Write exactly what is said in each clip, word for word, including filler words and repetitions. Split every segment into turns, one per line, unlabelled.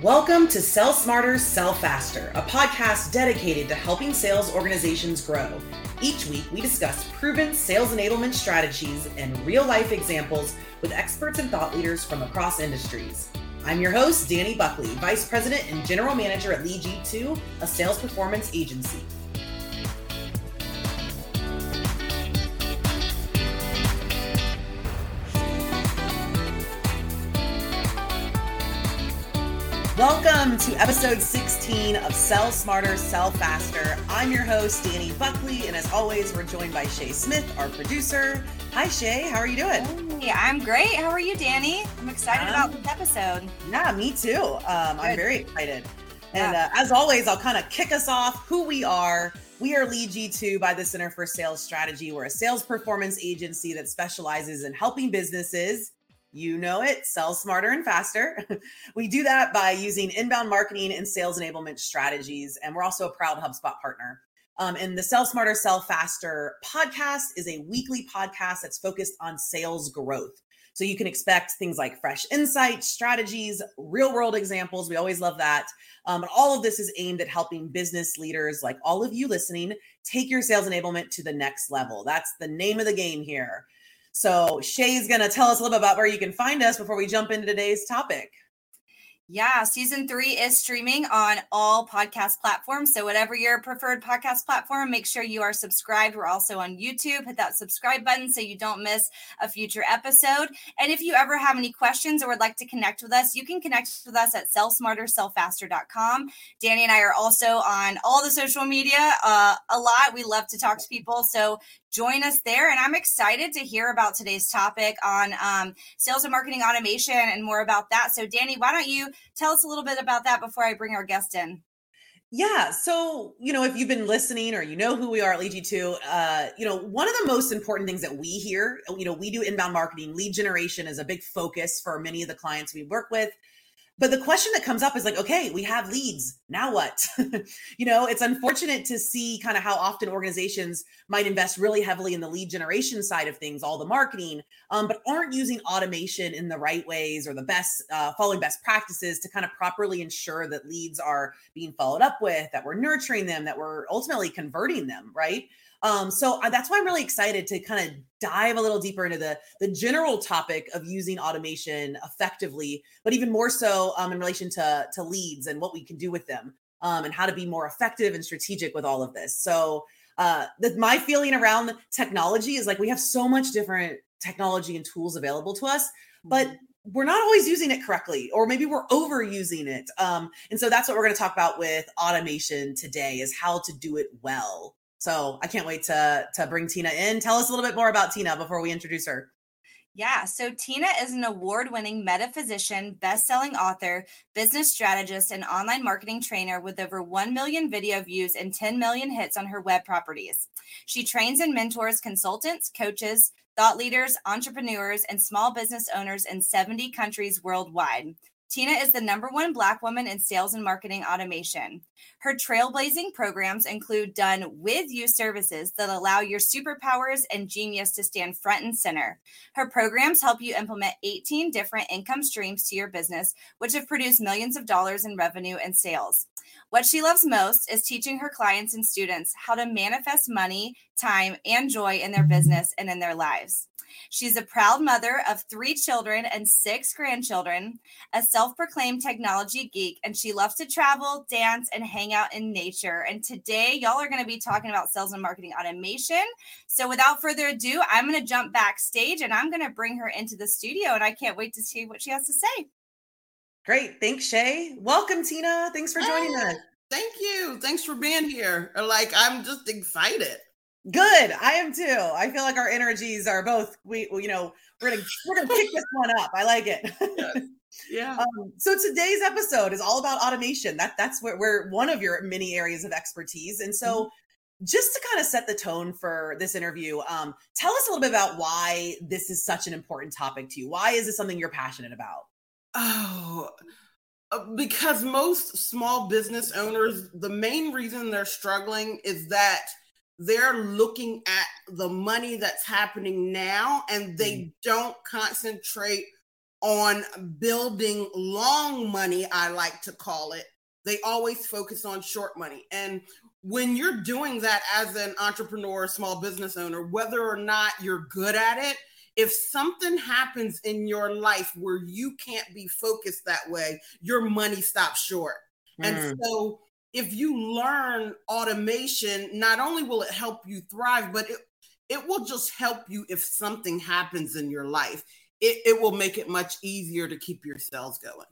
Welcome to Sell Smarter, Sell Faster, a podcast dedicated to helping sales organizations grow. Each week, we discuss proven sales enablement strategies and real-life examples with experts and thought leaders from across industries. I'm your host, Danny Buckley, Vice President and General Manager at Lead G two, a sales performance agency. Welcome to episode sixteen of Sell Smarter, Sell Faster. I'm your host, Danny Buckley, and as always, we're joined by Shay Smith, our producer. Hi, Shay. How are you doing?
Hey, I'm great. How are you, Danny? I'm excited um, about this episode.
Yeah, me too. Um, I'm very excited. And yeah. uh, as always, I'll kind of kick us off who we are. We are Lead G two by the Center for Sales Strategy. We're a sales performance agency that specializes in helping businesses, you know it, sell smarter and faster. We do that by using inbound marketing and sales enablement strategies. And we're also a proud HubSpot partner. Um, and the Sell Smarter, Sell Faster podcast is a weekly podcast that's focused on sales growth. So you can expect things like fresh insights, strategies, real world examples. We always love that. Um, and all of this is aimed at helping business leaders like all of you listening take your sales enablement to the next level. That's the name of the game here. So Shay's going to tell us a little bit about where you can find us before we jump into today's topic.
Yeah, season three is streaming on all podcast platforms. So whatever your preferred podcast platform, make sure you are subscribed. We're also on YouTube. Hit that subscribe button so you don't miss a future episode. And if you ever have any questions or would like to connect with us, you can connect with us at sell smarter sell faster dot com. Danny and I are also on all the social media uh, a lot. We love to talk to people. So join us there. And I'm excited to hear about today's topic on um, sales and marketing automation and more about that. So Danny, why don't you tell us a little bit about that before I bring our guest in?
Yeah. So, you know, if you've been listening or you know who we are at Lead G two, uh, you know, one of the most important things that we hear, you know, we do inbound marketing. Lead generation is a big focus for many of the clients we work with. But the question that comes up is like, okay, we have leads. Now what? You know, it's unfortunate to see kind of how often organizations might invest really heavily in the lead generation side of things, all the marketing, um, but aren't using automation in the right ways or the best, uh, following best practices to kind of properly ensure that leads are being followed up with, that we're nurturing them, that we're ultimately converting them, right? Um, so that's why I'm really excited to kind of dive a little deeper into the, the general topic of using automation effectively, but even more so um, in relation to, to leads and what we can do with them um, and how to be more effective and strategic with all of this. So uh, the, my feeling around technology is like we have so much different technology and tools available to us, but we're not always using it correctly, or maybe we're overusing it. Um, and so that's what we're going to talk about with automation today is how to do it well. So I can't wait to, to bring Tina in. Tell us a little bit more about Tina before we introduce her.
Yeah, so Tina is an award-winning metaphysician, best-selling author, business strategist, and online marketing trainer with over one million video views and ten million hits on her web properties. She trains and mentors consultants, coaches, thought leaders, entrepreneurs, and small business owners in seventy countries worldwide. Tina is the number one Black woman in sales and marketing automation. Her trailblazing programs include done with you services that allow your superpowers and genius to stand front and center. Her programs help you implement eighteen different income streams to your business, which have produced millions of dollars in revenue and sales. What she loves most is teaching her clients and students how to manifest money, time, and joy in their business and in their lives. She's a proud mother of three children and six grandchildren, a self-proclaimed technology geek, and she loves to travel, dance, and hang out in nature. And today, y'all are going to be talking about sales and marketing automation. So without further ado, I'm going to jump backstage and I'm going to bring her into the studio, and I can't wait to see what she has to say.
Great. Thanks, Shay. Welcome, Tina. Thanks for joining
oh,
us.
Thank you. Thanks for being here. Like, I'm just excited.
Good. I am too. I feel like our energies are both, we, you know, we're going to, we're going to pick this one up. I like it.
Yes. Yeah.
Um, so today's episode is all about automation. That that's where, where one of your many areas of expertise. And so mm-hmm. just to kind of set the tone for this interview, um, tell us a little bit about why this is such an important topic to you. Why is this something you're passionate about?
Oh, because most small business owners, the main reason they're struggling is that they're looking at the money that's happening now and they mm. don't concentrate on building long money, I like to call it. They always focus on short money. And when you're doing that as an entrepreneur, small business owner, whether or not you're good at it, if something happens in your life where you can't be focused that way, your money stops short. Mm. And so if you learn automation, not only will it help you thrive, but it, it will just help you if something happens in your life. It, it will make it much easier to keep your sales going.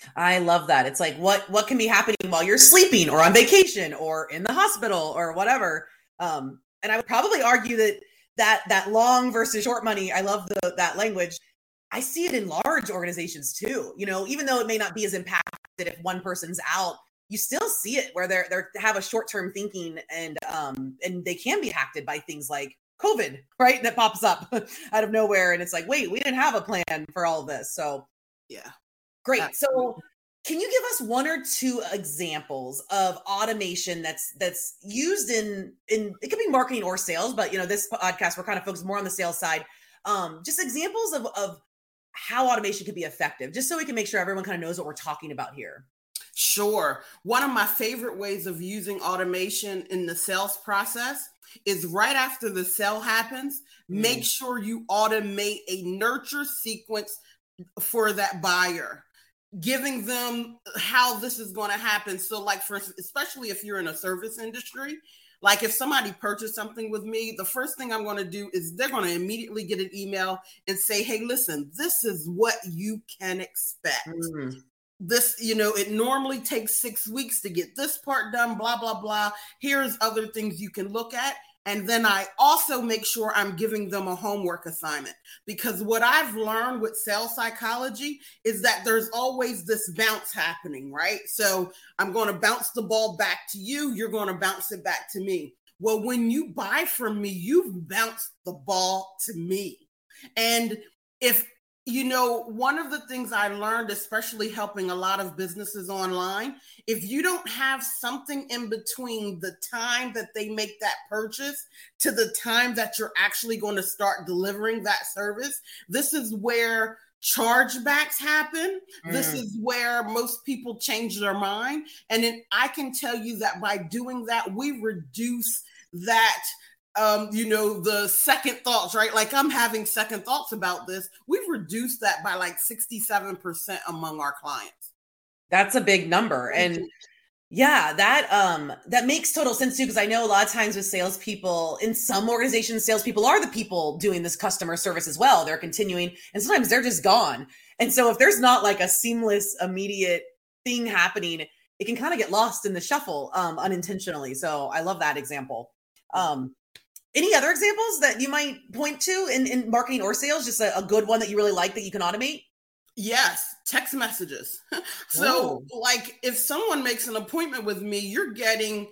I love that. It's like, what, what can be happening while you're sleeping or on vacation or in the hospital or whatever. Um, and I would probably argue that that, that long versus short money, I love the, that language. I see it in large organizations too. You know, even though it may not be as impacted if one person's out, you still see it where they're, they're have a short-term thinking and, um, and they can be impacted by things like COVID, right? That pops up out of nowhere. And it's like, wait, we didn't have a plan for all of this. So
yeah.
Great. So can you give us one or two examples of automation that's that's used in, in it could be marketing or sales, but you know, this podcast, we're kind of focused more on the sales side. Um, just examples of, of how automation could be effective, just so we can make sure everyone kind of knows what we're talking about here.
Sure. One of my favorite ways of using automation in the sales process is right after the sale happens, mm. make sure you automate a nurture sequence for that buyer, giving them how this is going to happen. So like for, especially if you're in a service industry, like if somebody purchased something with me, the first thing I'm going to do is they're going to immediately get an email and say, hey, listen, this is what you can expect. Mm. This, you know, it normally takes six weeks to get this part done, blah, blah, blah. Here's other things you can look at. And then I also make sure I'm giving them a homework assignment, because what I've learned with sales psychology is that there's always this bounce happening, right? So I'm going to bounce the ball back to you. You're going to bounce it back to me. Well, when you buy from me, you've bounced the ball to me. And if You know, one of the things I learned, especially helping a lot of businesses online, if you don't have something in between the time that they make that purchase to the time that you're actually going to start delivering that service, this is where chargebacks happen. Mm. This is where most people change their mind. And then I can tell you that by doing that, we reduce that Um, you know, the second thoughts, right? Like I'm having second thoughts about this. We've reduced that by like sixty-seven percent among our clients.
That's a big number. And yeah, that um, that makes total sense too, because I know a lot of times with salespeople, in some organizations, salespeople are the people doing this customer service as well. They're continuing, and sometimes they're just gone. And so if there's not like a seamless, immediate thing happening, it can kind of get lost in the shuffle um, unintentionally. So I love that example. Um, Any other examples that you might point to in, in marketing or sales? Just a, a good one that you really like that you can automate?
Yes, text messages. So oh. like if someone makes an appointment with me, you're getting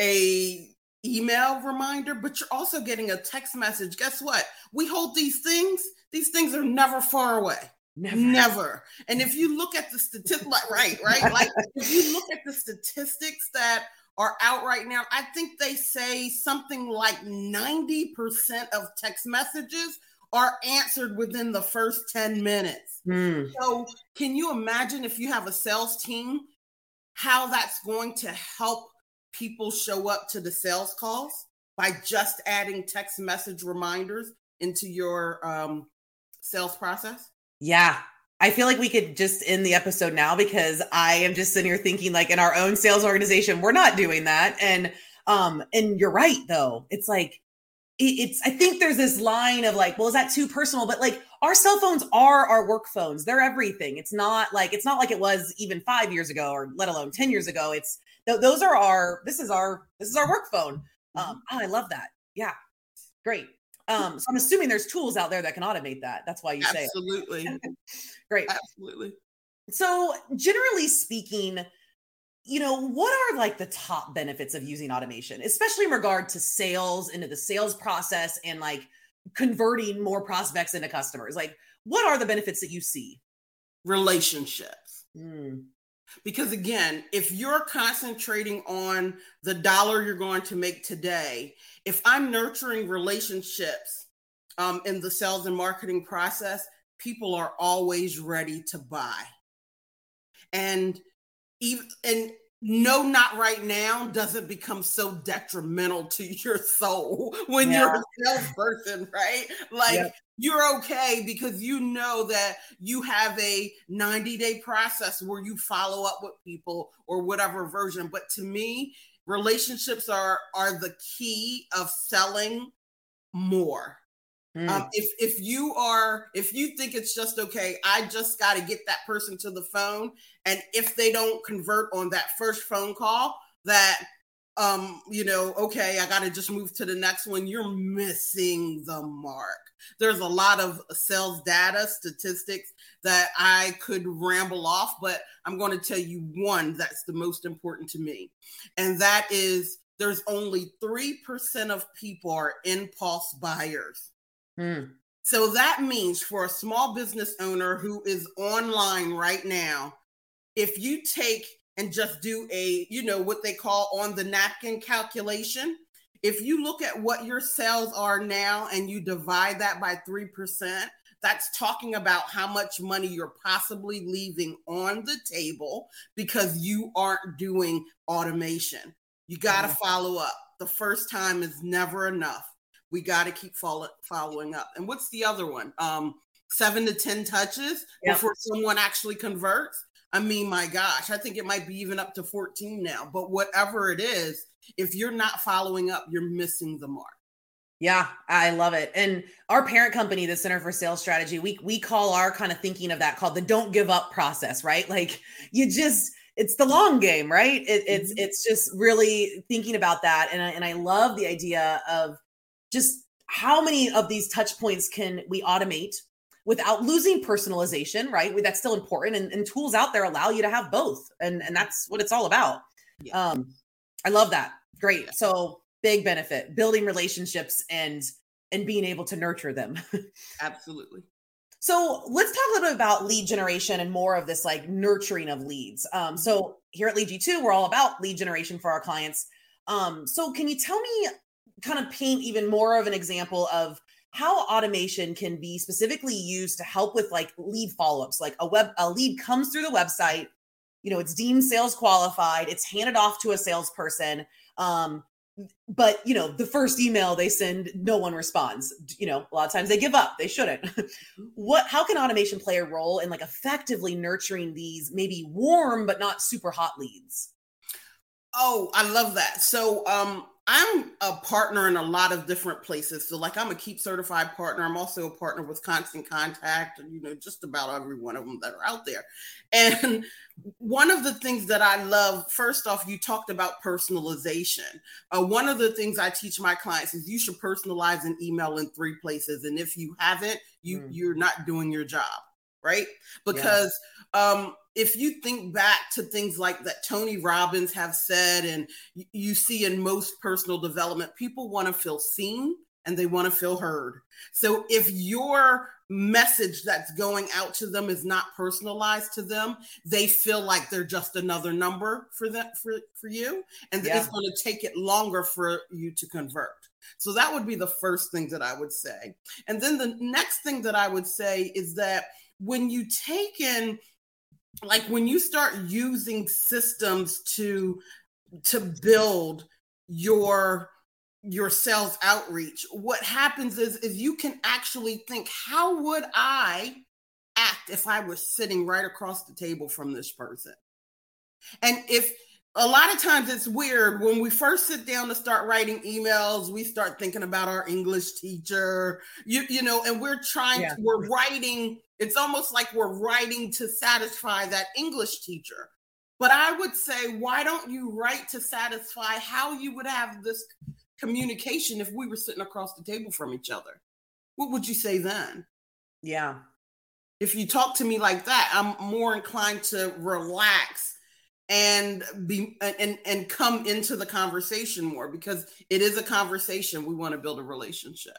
a email reminder, but you're also getting a text message. Guess what? We hold these things. These things are never far away. Never. Never. And if you look at the statistics, right, right? Like if you look at the statistics that are out right now, I think they say something like ninety percent of text messages are answered within the first ten minutes. Mm. So can you imagine if you have a sales team, how that's going to help people show up to the sales calls by just adding text message reminders into your um, sales process?
Yeah. I feel like we could just end the episode now, because I am just sitting here thinking, like, in our own sales organization, we're not doing that. And, um, and you're right, though. It's like, it, it's, I think there's this line of like, well, is that too personal? But like our cell phones are our work phones. They're everything. It's not like, it's not like it was even five years ago, or let alone ten years ago. It's th- those are our, this is our, this is our work phone. Um, oh, I love that. Yeah. Great. Um, so I'm assuming there's tools out there that can automate that. That's why you say it.
Absolutely.
Great.
Absolutely.
So generally speaking, you know, what are like the top benefits of using automation, especially in regard to sales, into the sales process, and like converting more prospects into customers? Like, what are the benefits that you see?
Relationships. Mm. Because again, if you're concentrating on the dollar you're going to make today, if I'm nurturing relationships um, in the sales and marketing process, people are always ready to buy. And even and no, not right now doesn't become so detrimental to your soul when
Yeah.
you're a salesperson, right? Like
Yep.
you're okay because you know that you have a ninety day process where you follow up with people or whatever version. But to me, relationships are are the key of selling more.
Mm.
Um, if if you are if you think it's just okay, I just got to get that person to the phone, and if they don't convert on that first phone call, that um, you know, okay, I got to just move to the next one. You're missing the mark. There's a lot of sales data statistics that I could ramble off, but I'm going to tell you one that's the most important to me, and that is there's only three percent of people are impulse buyers.
Mm.
So that means for a small business owner who is online right now, if you take and just do a, you know, what they call on the napkin calculation, if you look at what your sales are now and you divide that by three percent, that's talking about how much money you're possibly leaving on the table because you aren't doing automation. You got to
Mm.
follow up. The first time is never enough. We got to keep follow, following up. And what's the other one? Um, seven to ten touches
Yep.
before someone actually converts. I mean, my gosh, I think it might be even up to fourteen now. But whatever it is, if you're not following up, you're missing the mark.
Yeah, I love it. And our parent company, the Center for Sales Strategy, we we call our kind of thinking of that called the don't give up process, right? Like you just, it's the long game, right? It, it's
Mhm.
it's just really thinking about that. And I, and I love the idea of just how many of these touch points can we automate without losing personalization, right? That's still important. And, and tools out there allow you to have both. And, and that's what it's all about.
Yeah.
Um, I love that. Great. So big benefit, building relationships and, and being able to nurture them.
Absolutely.
So let's talk a little bit about lead generation and more of this like nurturing of leads. Um, so here at Lead G two, we're all about lead generation for our clients. Um, so can you tell me, kind of paint even more of an example of how automation can be specifically used to help with like lead follow-ups? Like a web, a lead comes through the website, you know, it's deemed sales qualified, it's handed off to a salesperson. Um, but you know, the first email they send, no one responds. You know, a lot of times they give up, they shouldn't. What, how can automation play a role in like effectively nurturing these maybe warm, but not super hot leads?
Oh, I love that. So, um, I'm a partner in a lot of different places. So like I'm a Keep certified partner. I'm also a partner with Constant Contact and, you know, just about every one of them that are out there. And one of the things that I love, first off, you talked about personalization. Uh, one of the things I teach my clients is you should personalize an email in three places. And if you haven't, you, mm. you're not doing your job, right? Because yeah. um, if you think back to things like that Tony Robbins have said, and you, you see in most personal development, people want to feel seen and they want to feel heard. So if your message that's going out to them is not personalized to them, they feel like they're just another number for that for, for you. And yeah. it's going to take it longer for you to convert. So that would be the first thing that I would say. And then the next thing that I would say is that when you take in, like when you start using systems to, to build your, your sales outreach, what happens is, is you can actually think, how would I act if I was sitting right across the table from this person? And if a lot of times it's weird when we first sit down to start writing emails, we start thinking about our English teacher, you, you know, and we're trying yeah. to, we're writing, it's almost like we're writing to satisfy that English teacher. But I would say, why don't you write to satisfy how you would have this communication if we were sitting across the table from each other? What would you say then?
Yeah.
If you talk to me like that, I'm more inclined to relax and be and and come into the conversation more, because it is a conversation. We want to build a relationship.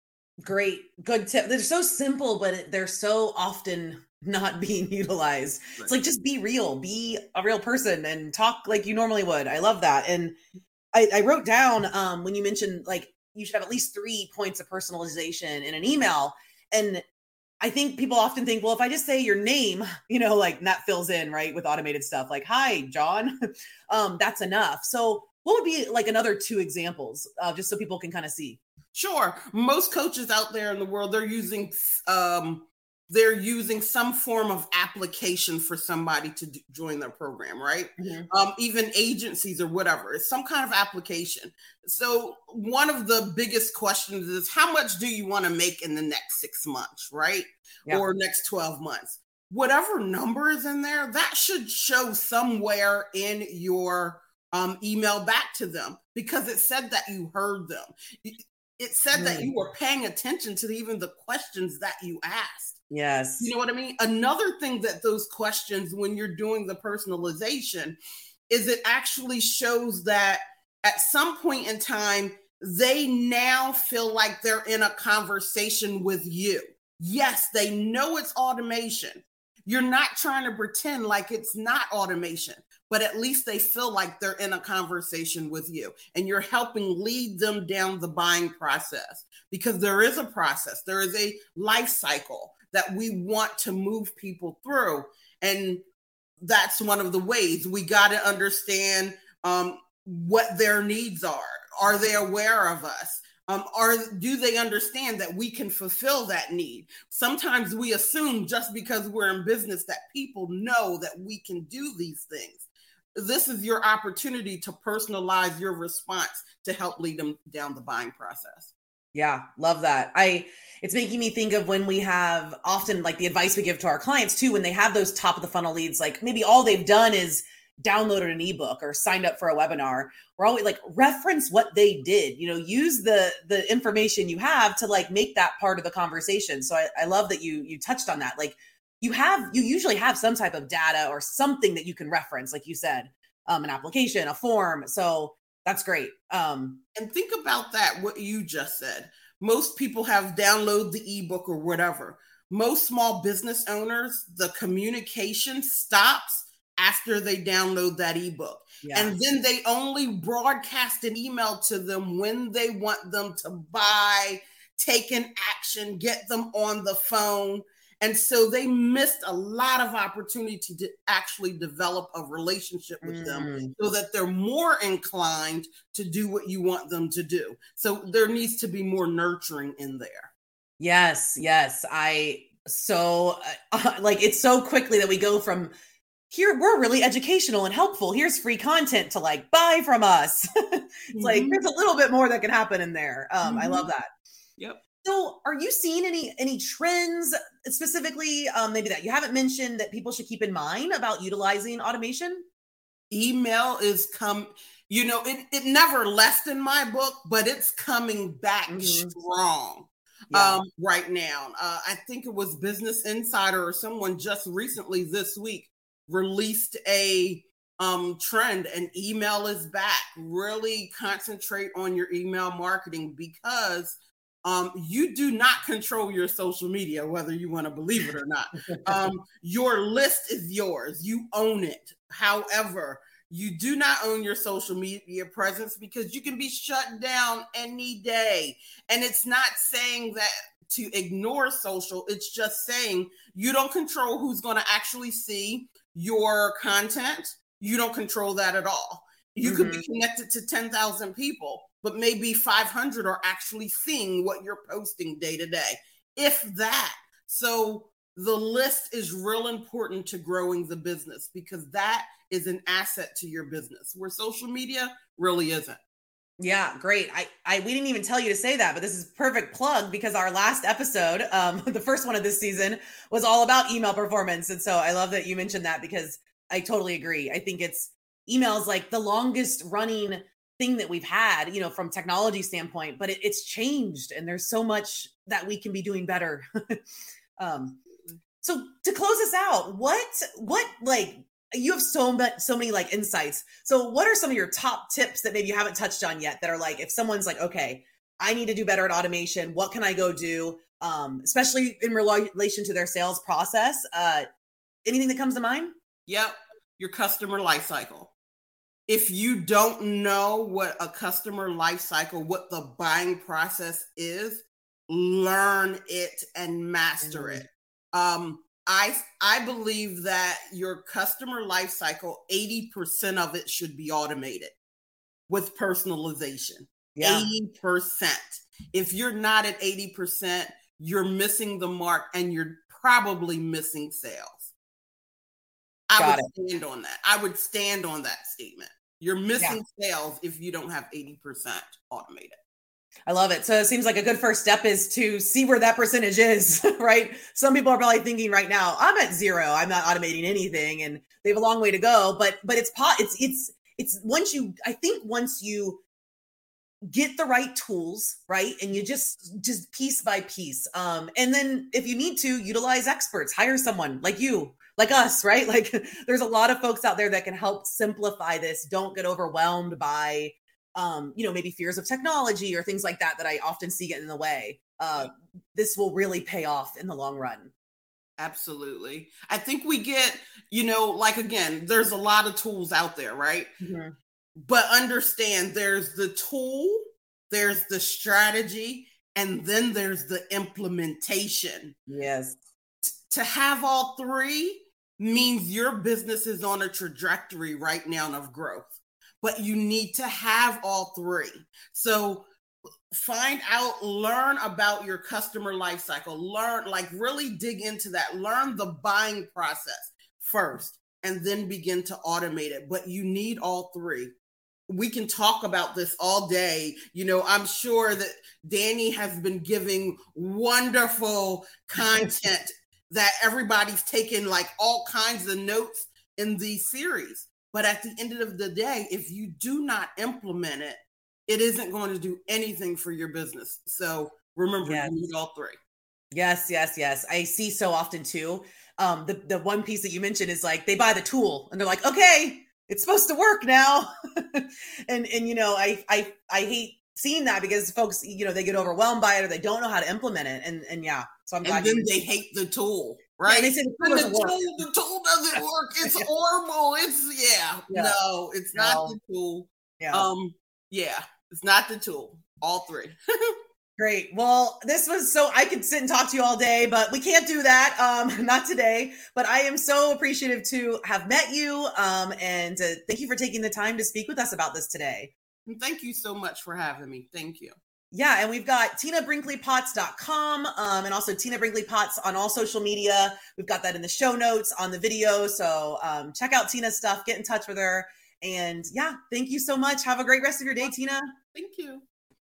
Great. Good tip. They're so simple, but they're so often not being utilized. Right. It's like, just be real, be a real person and talk like you normally would. I love that. And I, I wrote down um, when you mentioned like you should have at least three points of personalization in an email. And I think people often think, well, if I just say your name, you know, like that fills in, right, with automated stuff like, hi, John, um, that's enough. So what would be like another two examples, uh, just so people can kind of see?
Sure. Most coaches out there in the world, they're using um, they're using some form of application for somebody to do, join their program, right? Mm-hmm. Um, even agencies or whatever, it's some kind of application. So one of the biggest questions is, how much do you want to make in the next six months, right? Yeah. Or next twelve months? Whatever number is in there, that should show somewhere in your um, email back to them, because it said that you heard them. It said mm. that you were paying attention to even the questions that you asked.
Yes.
You know what I mean? Another thing that those questions, when you're doing the personalization, is it actually shows that at some point in time, they now feel like they're in a conversation with you. Yes, they know it's automation. You're not trying to pretend like it's not automation, but at least they feel like they're in a conversation with you, and you're helping lead them down the buying process, because there is a process. There is a life cycle that we want to move people through. And that's one of the ways we got to understand um, what their needs are. Are they aware of us? Um, or do they understand that we can fulfill that need? Sometimes we assume just because we're in business that people know that we can do these things. This is your opportunity to personalize your response to help lead them down the buying process.
Yeah, love that. I, it's making me think of when we have often like the advice we give to our clients too, when they have those top of the funnel leads, like maybe all they've done is downloaded an ebook or signed up for a webinar. We're always like, reference what they did, you know, use the, the information you have to like make that part of the conversation. So I, I love that you, you touched on that. Like you have, you usually have some type of data or something that you can reference, like you said, um, an application, a form. So that's great. Um,
and think about that, what you just said. Most people have downloaded the ebook or whatever. Most small business owners, the communication stops after they download that ebook. Yeah. And then they only broadcast an email to them when they want them to buy, take an action, get them on the phone. And so they missed a lot of opportunity to actually develop a relationship with mm. them, so that they're more inclined to do what you want them to do. So there needs to be more nurturing in there.
Yes, yes. I so uh, like it's so quickly that we go from here, we're really educational and helpful, here's free content, to like buy from us. It's mm-hmm. like there's a little bit more that can happen in there. Um, mm-hmm. I love that.
Yep.
So are you seeing any any trends specifically, um, maybe that you haven't mentioned, that people should keep in mind about utilizing automation?
Email is come, you know, it, it never left in my book, but it's coming back mm-hmm. strong yeah. um, right now. Uh, I think it was Business Insider or someone just recently this week released a um, trend, and email is back. Really concentrate on your email marketing, because Um, you do not control your social media, whether you want to believe it or not. Um, your list is yours. You own it. However, you do not own your social media presence, because you can be shut down any day. And it's not saying that to ignore social. It's just saying you don't control who's going to actually see your content. You don't control that at all. You mm-hmm. could be connected to ten thousand people, but maybe five hundred are actually seeing what you're posting day to day, if that. So the list is real important to growing the business, because that is an asset to your business, where social media really isn't.
Yeah, great. I, I, we didn't even tell you to say that, but this is perfect plug, because our last episode, um, the first one of this season, was all about email performance. And so I love that you mentioned that, because I totally agree. I think it's emails like the longest running thing that we've had, you know, from technology standpoint, but it, it's changed, and there's so much that we can be doing better. um, so to close us out, what, what, like, you have so much, so many like insights. So what are some of your top tips that maybe you haven't touched on yet, that are like, if someone's like, okay, I need to do better at automation, what can I go do? Um, especially in relation to their sales process. Uh, anything that comes to mind?
Yep. Your customer life cycle. If you don't know what a customer life cycle, what the buying process is, learn it and master mm-hmm. it. Um, I I believe that your customer life cycle, eighty percent of it should be automated with personalization. Yeah. eighty percent. If you're not at eighty percent, you're missing the mark and you're probably missing sales. I Got would it. stand on that. I would stand on that statement. You're missing yeah. sales if you don't have eighty percent automated.
I love it. So it seems like a good first step is to see where that percentage is, right? Some people are probably thinking right now, I'm at zero. I'm not automating anything, and they have a long way to go. But but it's it's it's it's once you, I think once you get the right tools, right, and you just just piece by piece, um, and then if you need to utilize experts, hire someone like you, like us, right? Like there's a lot of folks out there that can help simplify this. Don't get overwhelmed by Um, you know, maybe fears of technology or things like that, that I often see get in the way. Uh, this will really pay off in the long run.
Absolutely. I think we get, you know, like, again, there's a lot of tools out there, right? Mm-hmm. But understand there's the tool, there's the strategy, and then there's the implementation.
Yes.
T- to have all three means your business is on a trajectory right now of growth. But you need to have all three. So find out, learn about your customer life cycle, learn, like really dig into that, learn the buying process first, and then begin to automate it. But you need all three. We can talk about this all day. You know, I'm sure that Danny has been giving wonderful content that everybody's taken like all kinds of notes in these series. But at the end of the day, if you do not implement it, it isn't going to do anything for your business. So remember, yes. you need all three.
Yes, yes, yes. I see so often too. Um, the, the one piece that you mentioned is like, they buy the tool and they're like, okay, it's supposed to work now. and, and, you know, I, I, I hate seeing that because folks, you know, they get overwhelmed by it or they don't know how to implement it. And, and yeah, so I'm glad.
And then they hate the tool. Right?
Yeah, they say the tool,
the, tool, the tool doesn't work. It's horrible. It's yeah. yeah. No, it's not no. the tool. Yeah. Um, yeah, it's not the tool. All three.
Great. Well, this was so I could sit and talk to you all day, but we can't do that. Um, not today. But I am so appreciative to have met you. Um, and uh, thank you for taking the time to speak with us about this today.
And thank you so much for having me. Thank you.
Yeah, and we've got tina brinkley potts dot com um, and also Tina Brinkley Potts on all social media. We've got that in the show notes on the video. So um, check out Tina's stuff, get in touch with her. And yeah, thank you so much. Have a great rest of your day, Tina.
Thank you.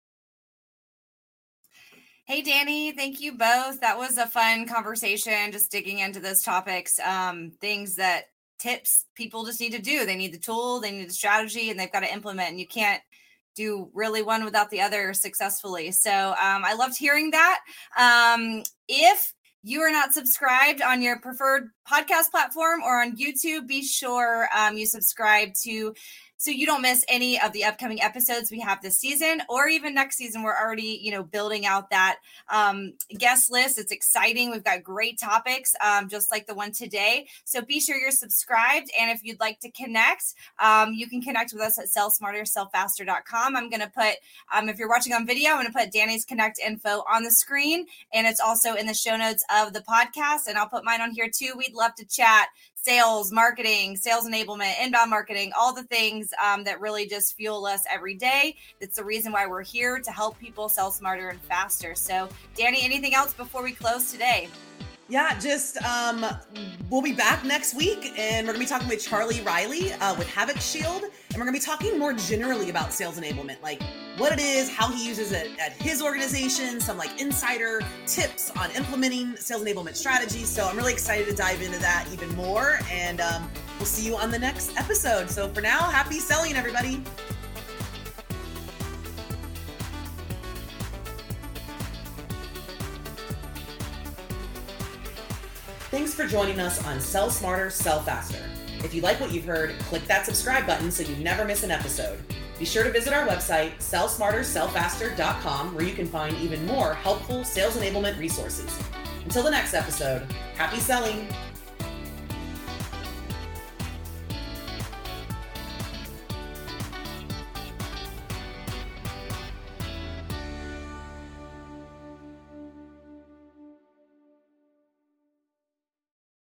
Hey, Danny, thank you both. That was a fun conversation, just digging into those topics, um, things that tips people just need to do. They need the tool, they need the strategy, and they've got to implement. And you can't do really one without the other successfully. So um, I loved hearing that. Um, if you are not subscribed on your preferred podcast platform or on YouTube, be sure um, you subscribe to so you don't miss any of the upcoming episodes we have this season or even next season. We're already, you know, building out that um, guest list. It's exciting. We've got great topics, um, just like the one today. So be sure you're subscribed. And if you'd like to connect, um, you can connect with us at sell smarter sell faster dot com. I'm going to put, um, if you're watching on video, I'm going to put Danny's Connect info on the screen. And it's also in the show notes of the podcast. And I'll put mine on here too. We'd love to chat. Sales, marketing, sales enablement, inbound marketing, all the things um, that really just fuel us every day. That's the reason why we're here, to help people sell smarter and faster. So, Danny, anything else before we close today?
Yeah, just um, we'll be back next week, and we're going to be talking with Charlie Riley uh, with Havoc Shield, and we're going to be talking more generally about sales enablement, like what it is, how he uses it at his organization, some like insider tips on implementing sales enablement strategies. So I'm really excited to dive into that even more, and um, we'll see you on the next episode. So for now, happy selling, everybody. Thanks for joining us on Sell Smarter, Sell Faster. If you like what you've heard, click that subscribe button so you never miss an episode. Be sure to visit our website, sell smarter sell faster dot com, where you can find even more helpful sales enablement resources. Until the next episode, happy selling.